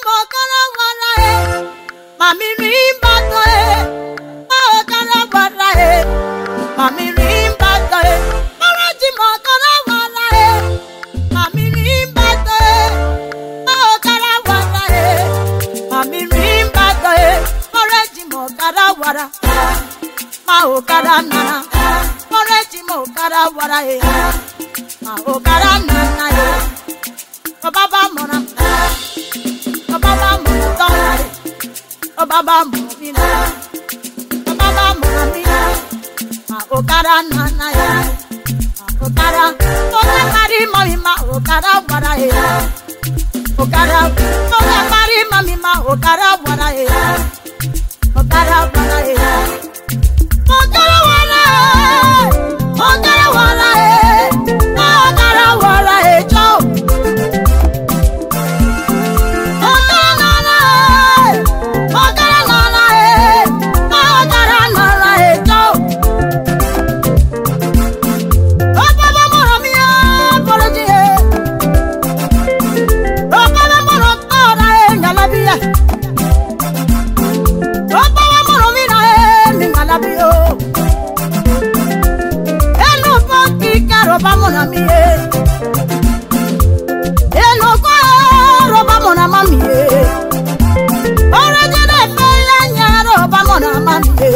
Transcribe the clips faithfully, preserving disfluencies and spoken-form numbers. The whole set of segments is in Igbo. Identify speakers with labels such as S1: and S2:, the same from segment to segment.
S1: mokara wara e mami rimba to e mokara wara e mami rimba to e maraji mokara wara e mami rimba to e mokara wara e mami rimba to e maraji mokara wara ma okara nana maraji mokara wara e ma okara nana e Baba mona, Baba mona tona, Baba mona, Baba mona mina, ma okara nana ya, ma okara, oka mari mami ma okara wara ya, okara, oka mari mami ma okara wara ya, okara wara ya, okara wara, okara wara ya, okara wara ya jo. Roba mona mie, eno kwa roba mona mamie, ora jene fella nya roba mona mamie,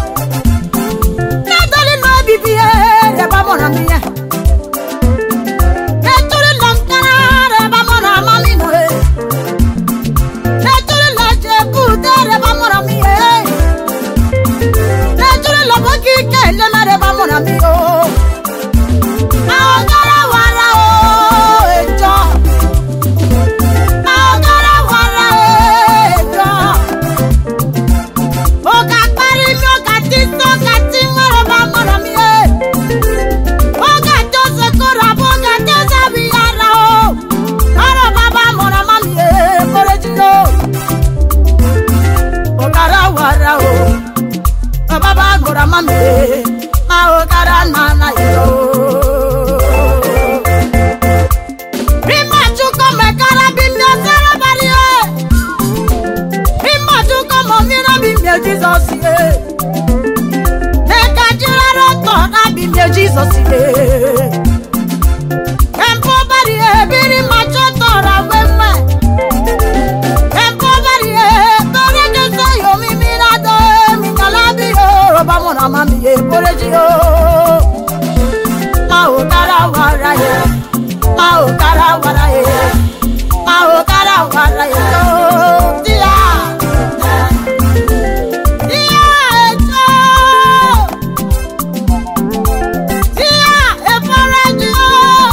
S1: natali no bibie roba mona mie, natuli lankara roba mona mamie, natuli la jekude roba mona mie, natuli la boki kele ma roba mona mie. Mami, ma okara nana yo. Rima chuko me kara bimya sara bariye. Rima chuko mo mira bimya Jesus ye. Neka jira roto na bimya Jesus ye. Empo bariye biri machoto ra weme. Empo bariye bari kesa yo mi mira do mi kalabi yo. Roba mona mami ye koreji yo, ma okara wara ye, ma okara wara ye, ma okara wara ye yo, dia, dia ejo, dia eforeji yo,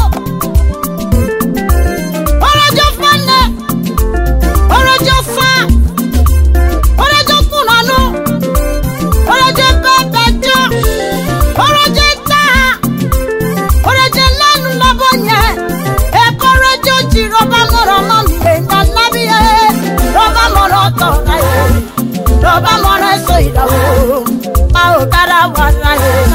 S1: orejo fane, orejo fa, orejo kunanu. Oreje pepejo, oreje ta, oreje lanu labonye, ekorejo ji roba moro mami enda labiye, roba moro tora ye, roba moro so idawo, ma okara wara ye.